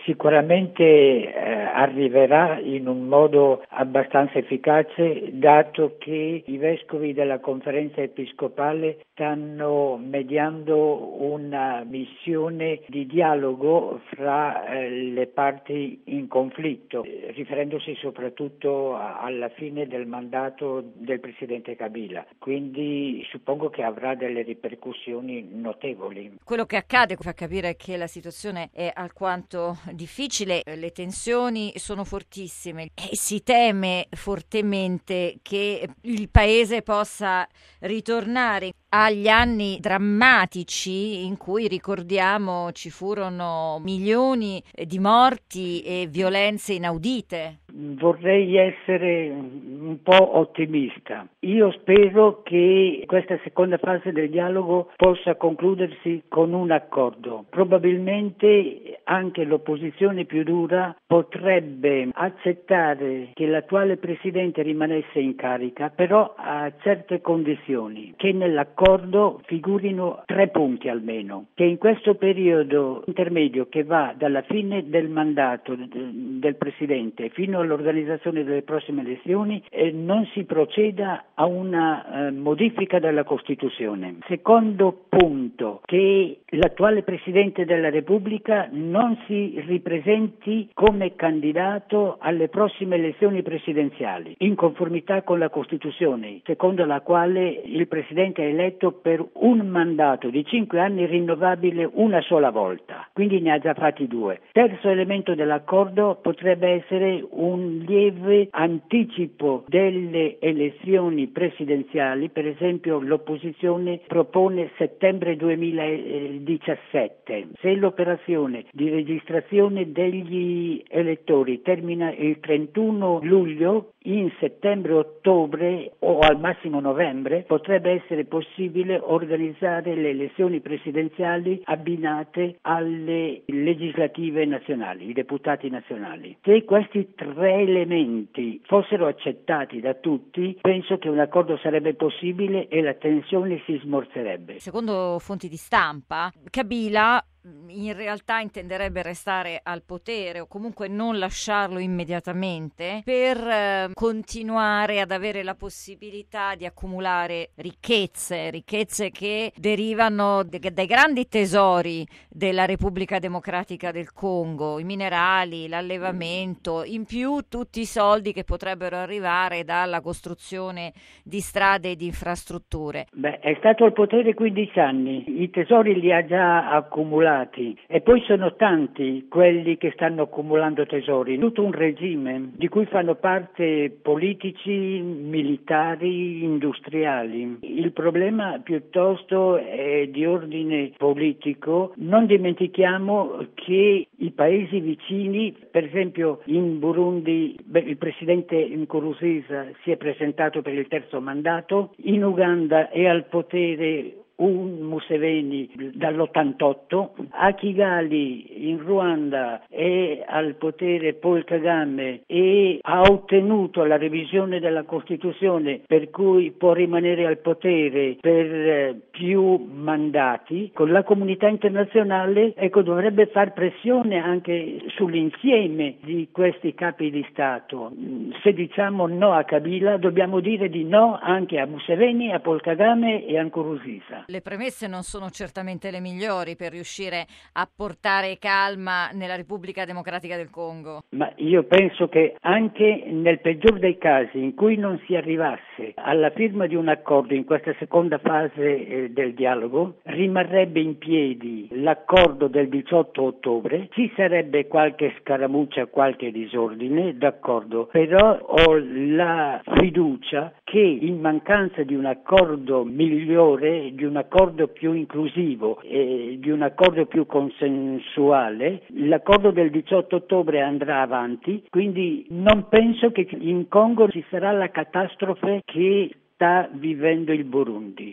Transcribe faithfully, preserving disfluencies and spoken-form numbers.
Sicuramente eh, arriverà in un modo abbastanza efficace, dato che i vescovi della conferenza episcopale stanno mediando una missione di dialogo fra eh, le parti in conflitto, eh, riferendosi soprattutto a, alla fine del mandato del presidente Kabila. Quindi suppongo che avrà delle ripercussioni notevoli. Quello che accade fa capire che la situazione è alquanto difficile, le tensioni sono fortissime e si teme fortemente che il paese possa ritornare agli anni drammatici in cui, ricordiamo, ci furono milioni di morti e violenze inaudite. Vorrei essere un po' ottimista. Io spero che questa seconda fase del dialogo possa concludersi con un accordo. Probabilmente anche l'opposizione più dura potrebbe accettare che l'attuale presidente rimanesse in carica, però a certe condizioni, che nell'accordo figurino tre punti almeno, che in questo periodo intermedio che va dalla fine del mandato del presidente fino all'organizzazione delle prossime elezioni eh, non si proceda a una eh, modifica della Costituzione. Secondo punto, che l'attuale Presidente della Repubblica non si ripresenti come candidato alle prossime elezioni presidenziali, in conformità con la Costituzione, secondo la quale il Presidente è eletto per un mandato di cinque anni rinnovabile una sola volta, quindi ne ha già fatti due. Terzo elemento dell'accordo potrebbe essere un lieve anticipo delle elezioni presidenziali, per esempio l'opposizione propone settembre duemiladiciassette. Se l'operazione di registrazione degli elettori termina il trentuno luglio, in settembre-ottobre o al massimo novembre potrebbe essere possibile organizzare le elezioni presidenziali abbinate alle legislative nazionali, i deputati nazionali. Se questi tre elementi fossero accettati da tutti, penso che un accordo sarebbe possibile e la tensione si smorzerebbe. Secondo fonti di stampa, Kabila in realtà intenderebbe restare al potere o comunque non lasciarlo immediatamente per eh, continuare ad avere la possibilità di accumulare ricchezze, ricchezze che derivano de- dai grandi tesori della Repubblica Democratica del Congo, i minerali, l'allevamento, in più tutti i soldi che potrebbero arrivare dalla costruzione di strade e di infrastrutture. Beh, è stato al potere quindici anni, i tesori li ha già accumulati. E poi sono tanti quelli che stanno accumulando tesori, tutto un regime di cui fanno parte politici, militari, industriali. Il problema piuttosto è di ordine politico. Non dimentichiamo che i paesi vicini, per esempio in Burundi, beh, il presidente Nkurunziza si è presentato per il terzo mandato, in Uganda è al potere un Museveni dall'ottantotto, a Kigali in Ruanda è al potere Paul Kagame e ha ottenuto la revisione della Costituzione per cui può rimanere al potere per più mandati. Con la comunità internazionale ecco, dovrebbe far pressione anche sull'insieme di questi capi di Stato. Se diciamo no a Kabila dobbiamo dire di no anche a Museveni, a Paul Kagame e a Nkurunziza. Le premesse non sono certamente le migliori per riuscire a portare calma nella Repubblica Democratica del Congo. Ma io penso che anche nel peggior dei casi in cui non si arrivasse alla firma di un accordo in questa seconda fase eh, del dialogo, rimarrebbe in piedi l'accordo del diciotto ottobre, ci sarebbe qualche scaramuccia, qualche disordine, d'accordo, però ho la fiducia che in mancanza di un accordo migliore, di un accordo più inclusivo e di un accordo più consensuale, l'accordo del diciotto ottobre andrà avanti, quindi non penso che in Congo ci sarà la catastrofe che sta vivendo il Burundi.